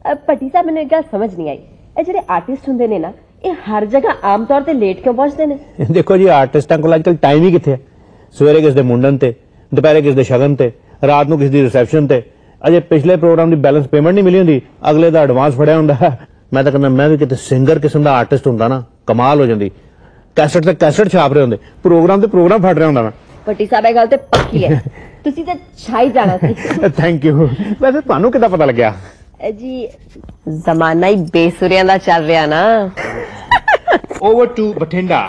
भट्टी साहब मैंने एक गल समझ नहीं आई, ये जेडे आर्टिस्ट हुंदे ने ना ये हर जगह आम तौर ते लेट क्यों पहुंचते ने? देखो जी आर्टिस्टां कोल अजकल टाइम ही किथे है। सवेरे किसी दे मुंडन ते, दोपहरे किसी दे शगन ते, रात नूं किसी दी रिसैप्शन ते। अजे पिछले प्रोग्राम दी बैलेंस पेमेंट नहीं मिली हुंदी, अगले दा एडवांस फड़िया हुंदा। मैं तां कहना मैं भी किते सिंगर किस्म दा आर्टिस्ट हुंदा ना कमाल हो जांदी। कैसेट ते कैसेट छाप रहे हुंदे, प्रोग्राम ते प्रोग्राम फड़ रहा हुंदा मैं। भट्टी साहब ये गल ते पक्की है, तुसी ते छाई जाना सी। Thank you. वैसे तुहानू किदां पता लग्या? जी जमाना ही बेसुरियां दा चल रहा ना। Over to Bathinda.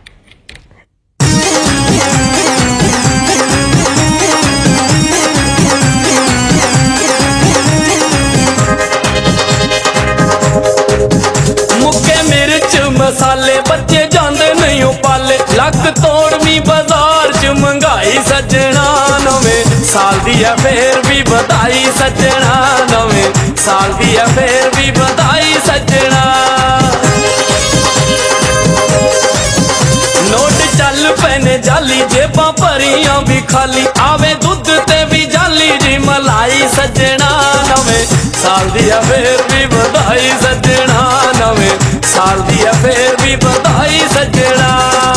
मुक्के मिर्च मसाले बच्चे जांदे नहीं हो पाले, लक तोड़वी बाजार च महंगाई सजना। नवें साल दी है फिर भी बधाई सजना, नवें साल दी है फिर भी बधाई सजना। नोट चल पैने जाली, जेबां भरियां भी खाली, आवे दुध ते भी जाली जी मलाई सजना। नवें साल दी है फिर भी बधाई सजना, नवें साल दी है फिर भी बधाई सजना।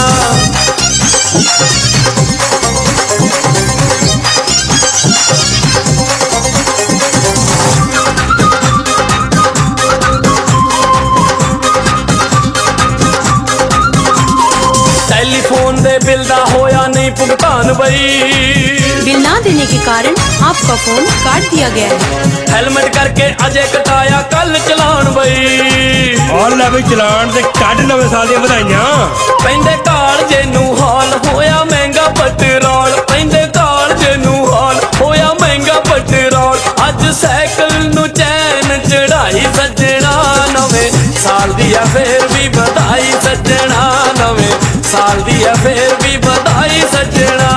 टेलीफोन दे बिल दा होया नहीं भुगतान बई, बिल ना देने के कारण आपका फोन काट दिया गया है। हेलमेट करके अजय कटाया कल चलान बई, और ले बई चलान ते कट नवे साल दी बधाइयां। पैंदे कालजे नू हाल होया महंगा पेट्रोल, पैंदे कालजे नू हाल होया महंगा पेट्रोल। अज साइकिल नू चैन चढ़ाई सजना, नवें साल दी है फिर भी बधाई सजना, नवें साल दी है फिर भी बधाई सजना।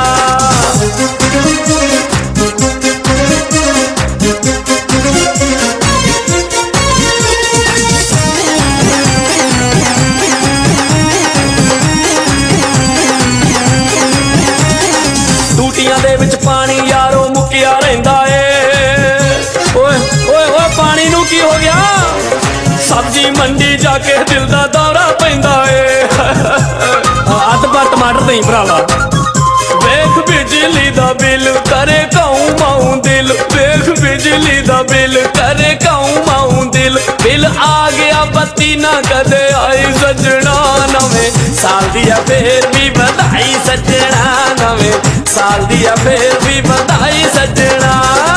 टूटियां दे विच पानी यारो मुक्किया रहिंदा ए। ओए ओए ओए पानी नू की हो गया? सब्जी मंडी जाके दिल दा दौरा पैंदा ए। अध पर टमाटर नहीं भरावा, वेख बिजली दा बिल करे काऊं माऊं दिल, वेख बिजली दा बिल करे काऊं माऊं दिल। बिल आ गया बत्ती ना कदे आई सजना, नवें साल दी है फिर भी बधाई सजना, नवें साल दी है फिर भी बधाई सजना।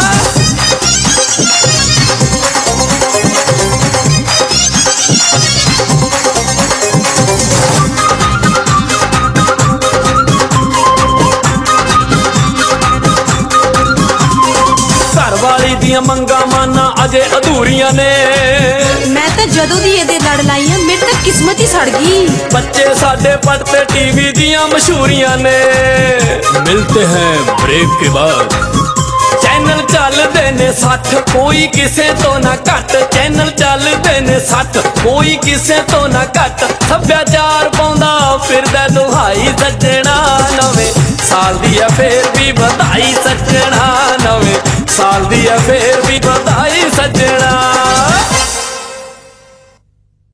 घरवाली दियां मंगा माना अजे अधूरियां ने, मैं तो जदों दी एदे लड़ लाई हां मेरी तो किस्मत ही सड़ गई। बच्चे साडे पढ़ते टीवी दियां मशहूरियां ने। मिलते हैं ब्रेक के बाद। चैनल चलदे ने 60 कोई किसे तो ना घट, चैनल चलदे ने 60 कोई किसे तो ना घट। सभ्याचार पाउंदा फिरदा दुहाई सजना, नवें साल दी है फिर भी बधाई सजना, नवें साल दी है फिर भी बधाई सजना।